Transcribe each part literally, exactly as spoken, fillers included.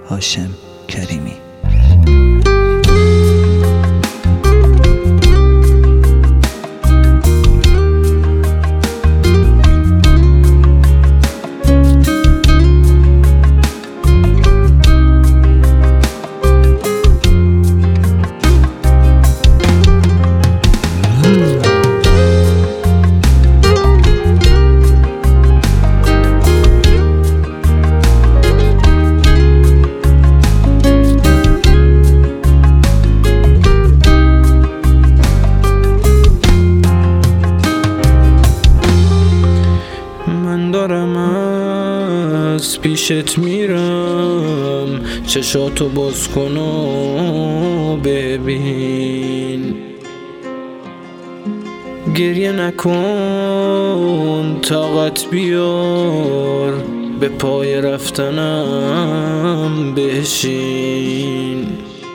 هاشم کریمی. دارم از پیشت میرم، چشاتو باز کن و ببین. گریه نکن، طاقت بیار، به پای رفتنم بشین.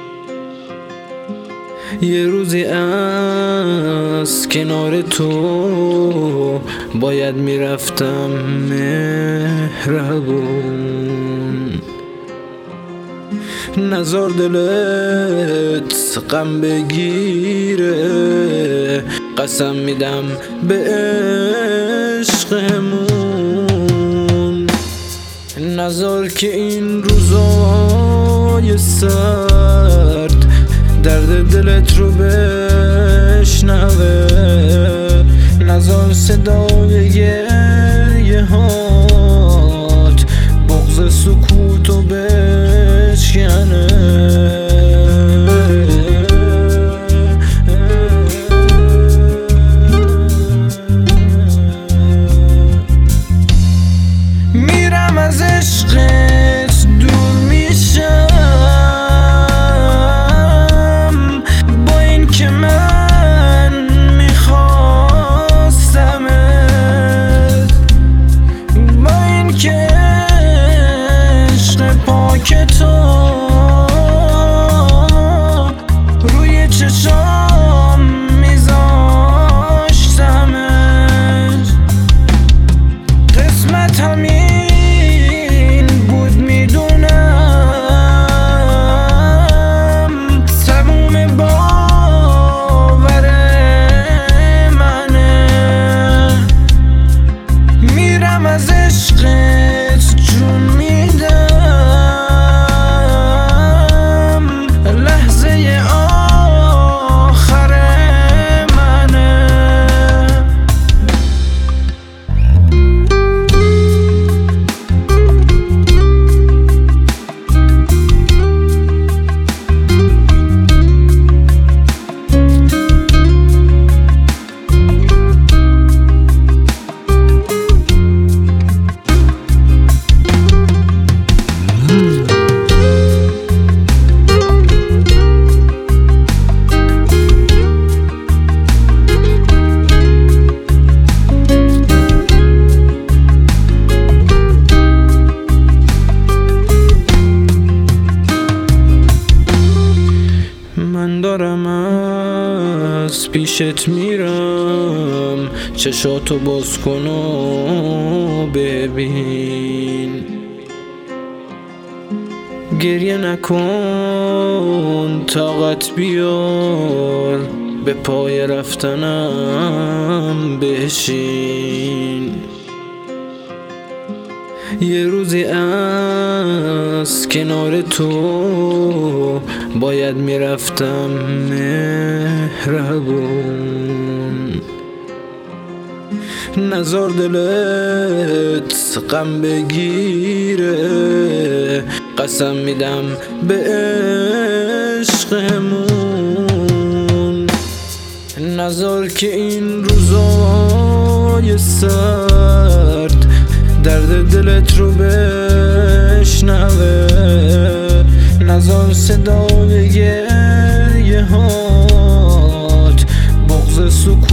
یه روزی از کنار تو باید میرفتم مهربون. نزار دلت غم بگیره، قسم میدم به عشقمون. نزار که این روزای سرد درد دلت رو بشنوه. نزار صدای گریه هات بغض سکوتو بشکنه. میرم از عشقت دور میشم، که تو روی چشام میذاشتمت. قسمت همین بود میدونم، تموم باور منه. میرم از عشقت جون میدم، من دارم از پیشت میرم، چشاتو باز کن و ببین. گریه نکن، طاقت بیار، به پای رفتنم بشین. یه روزی از کنار تو باید میرفتم مهربون. نزار دلت غم بگیره، قسم میدم به عشقمون. نزار که این روزای سرد درد دلت رو بشنوه. نزار صدای گریه هات بغض سکوت